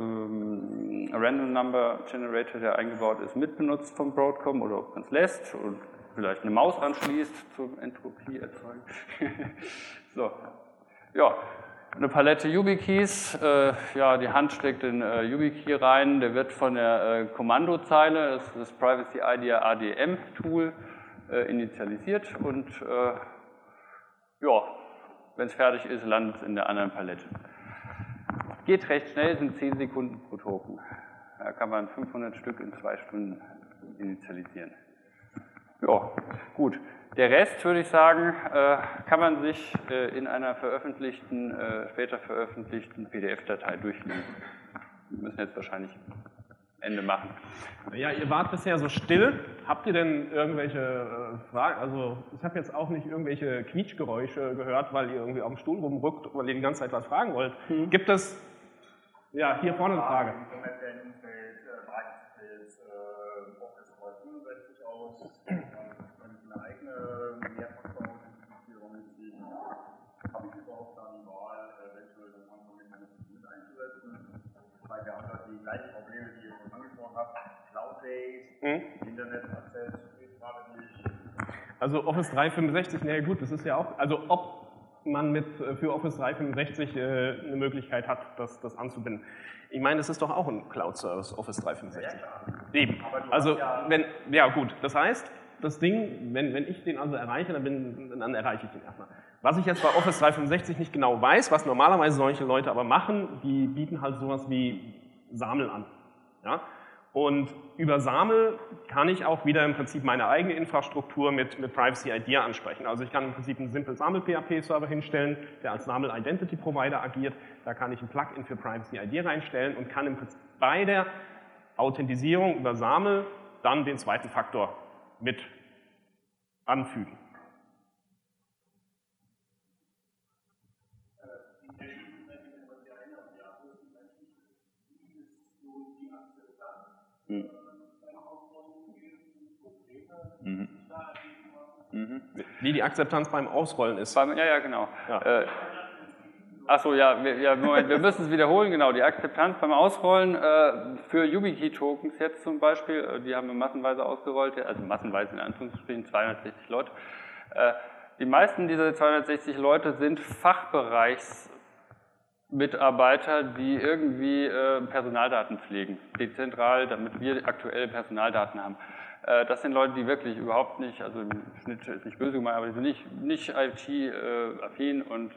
Random Number Generator, der eingebaut ist, mitbenutzt vom Broadcom oder ob man es lässt und vielleicht eine Maus anschließt zum Entropie erzeugen. So, ja, eine Palette YubiKeys. Ja, die Hand steckt den YubiKey rein. Der wird von der Kommandozeile, das ist das Privacy Idea ADM Tool, initialisiert und ja, wenn es fertig ist, landet es in der anderen Palette. Geht recht schnell, sind 10 Sekunden pro Token. Da kann man 500 Stück in 2 Stunden initialisieren. Ja, gut. Der Rest, würde ich sagen, kann man sich in einer später veröffentlichten PDF-Datei durchlesen. Wir müssen jetzt wahrscheinlich Ende machen. Ja, ihr wart bisher so still. Habt ihr denn irgendwelche Fragen? Also ich habe jetzt auch nicht irgendwelche Quietschgeräusche gehört, weil ihr irgendwie auf dem Stuhl rumrückt, weil ihr die ganze Zeit was fragen wollt. Gibt es, ja, hier vorne eine Frage. Im kommerziellen Umfeld breitet sich Office 365 aus, man eine eigene Mehrfaktor-Authentifizierung mitziehen. Habe ich überhaupt da die Wahl, welche Lösung mit einzusetzen? Weil wir haben die gleichen Probleme, die ihr schon angesprochen habt, Cloud-based, Internet-Access, geht gerade nicht. Also Office 365, naja gut, das ist ja auch, also ob man für Office 365 eine Möglichkeit hat, das anzubinden. Ich meine, es ist doch auch ein Cloud-Service, Office 365. Ja, eben. Also, ja gut, das heißt, das Ding, wenn ich den also erreiche, dann erreiche ich ihn erstmal. Was ich jetzt bei Office 365 nicht genau weiß, was normalerweise solche Leute aber machen, die bieten halt sowas wie SAML an. Ja? Und über SAML kann ich auch wieder im Prinzip meine eigene Infrastruktur mit Privacy Idea ansprechen. Also ich kann im Prinzip einen Simple SAML PHP-Server hinstellen, der als SAML Identity Provider agiert. Da kann ich ein Plugin für Privacy Idea reinstellen und kann im Prinzip bei der Authentisierung über SAML dann den zweiten Faktor mit anfügen. Wie die Akzeptanz beim Ausrollen ist. Ja, genau. Ja. Achso, ja, Moment, wir müssen es wiederholen, genau. Die Akzeptanz beim Ausrollen für YubiKey-Tokens jetzt zum Beispiel, die haben wir massenweise ausgerollt, also massenweise in Anführungsstrichen, 260 Leute. Die meisten dieser 260 Leute sind Fachbereichsmitarbeiter, die irgendwie Personaldaten pflegen, dezentral, damit wir aktuelle Personaldaten haben. Das sind Leute, die wirklich überhaupt nicht, also im Schnitt ist nicht böse gemeint, aber die sind nicht IT-affin und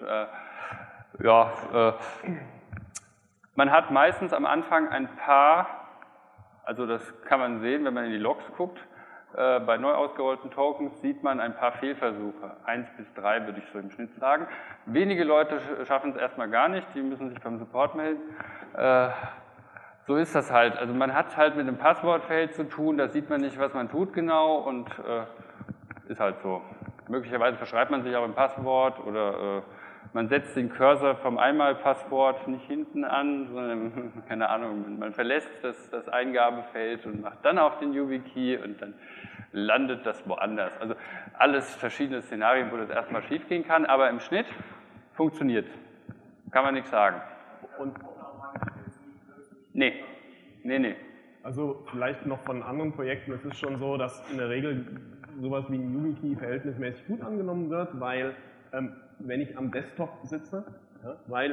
man hat meistens am Anfang ein paar, also das kann man sehen, wenn man in die Logs guckt, bei neu ausgerollten Tokens sieht man ein paar Fehlversuche, 1 bis 3 würde ich so im Schnitt sagen. Wenige Leute schaffen es erstmal gar nicht, die müssen sich beim Support melden. So ist das halt. Also man hat halt mit einem Passwortfeld zu tun, da sieht man nicht, was man tut genau und ist halt so. Möglicherweise verschreibt man sich auch im Passwort oder man setzt den Cursor vom Einmalpasswort nicht hinten an, sondern, keine Ahnung, man verlässt das Eingabefeld und macht dann auf den YubiKey und dann landet das woanders. Also alles verschiedene Szenarien, wo das erstmal schief gehen kann, aber im Schnitt funktioniert. Kann man nichts sagen. Und Nee. Also vielleicht noch von anderen Projekten, es ist schon so, dass in der Regel sowas wie ein YubiKey verhältnismäßig gut angenommen wird, weil wenn ich am Desktop sitze, ja, weil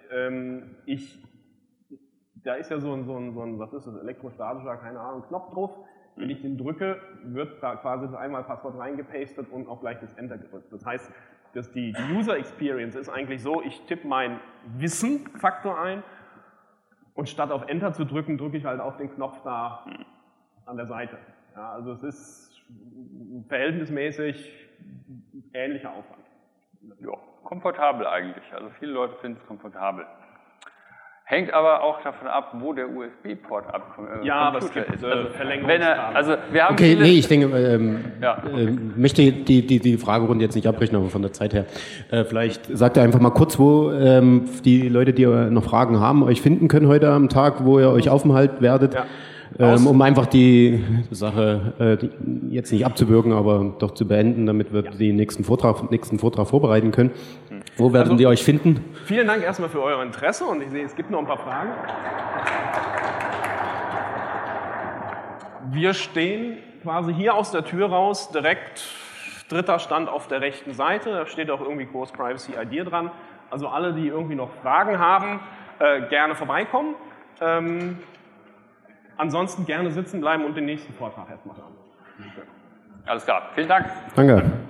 da ist ja so ein, was ist das, elektrostatischer, keine Ahnung, Knopf drauf. Wenn ich den drücke, wird da quasi das Einmalpasswort reingepastet und auch gleich das Enter gedrückt. Das heißt, dass die User Experience ist eigentlich so, ich tippe meinen Wissen-Faktor ein und statt auf Enter zu drücken, drücke ich halt auf den Knopf da an der Seite. Ja, also es ist verhältnismäßig ähnlicher Aufwand. Ja, komfortabel eigentlich. Also viele Leute finden es komfortabel. Hängt aber auch davon ab, wo der USB-Port abkommt. Ja, aber es gibt Verlängerungskabel. Also wir haben okay, nee, ich denke, möchte die Fragerunde jetzt nicht abbrechen, aber von der Zeit her. Vielleicht sagt ihr einfach mal kurz, wo die Leute, die noch Fragen haben, euch finden können heute am Tag, wo ihr euch aufhalten werdet. Ja. um einfach die Sache jetzt nicht abzuwürgen, aber doch zu beenden, damit wir den nächsten Vortrag vorbereiten können. Wo werden wir euch finden? Vielen Dank erstmal für euer Interesse und ich sehe, es gibt noch ein paar Fragen. Wir stehen quasi hier aus der Tür raus, direkt dritter Stand auf der rechten Seite, da steht auch irgendwie groß Privacy Idea dran. Also alle, die irgendwie noch Fragen haben, gerne vorbeikommen. Ansonsten gerne sitzen bleiben und den nächsten Vortrag erstmal hören. Alles klar, vielen Dank. Danke.